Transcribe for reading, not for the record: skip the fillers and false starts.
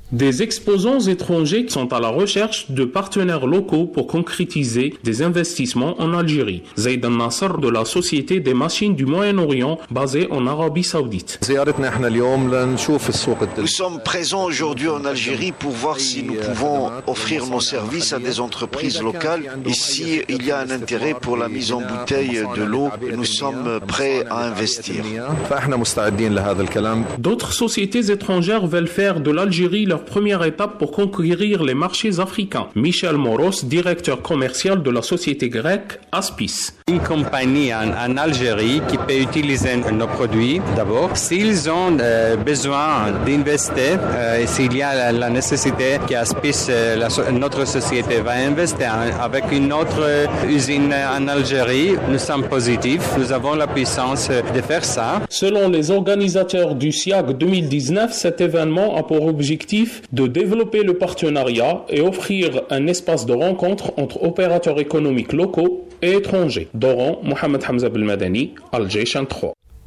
Des exposants étrangers sont à la recherche de partenaires locaux pour concrétiser des investissements en Algérie. Zaid al-Nasser de la Société des machines du Moyen-Orient basée en Arabie Saoudite. Nous sommes présents aujourd'hui en Algérie pour voir si nous pouvons offrir nos services à des entreprises locales et s'il y a un intérêt pour la mise en bouteille de l'eau, nous sommes prêts à investir. D'autres sociétés étrangères veulent faire de l'Algérie leur première étape pour conquérir les marchés africains. Michel Moros, directeur commercial de la société grecque Aspis. Une compagnie en Algérie qui peut utiliser nos produits d'abord. S'ils ont besoin d'investir, s'il y a la nécessité qu'Aspis, notre société, va investir avec une autre usine en Algérie, nous sommes positifs. Nous avons la puissance de faire ça. Selon les organisateurs du SIAG 2019, cet événement a pour objectif de développer le partenariat et offrir un espace de rencontre entre opérateurs économiques locaux et étrangers. Doran, Mohamed Hamza Belmadani, Al Jayshan 3.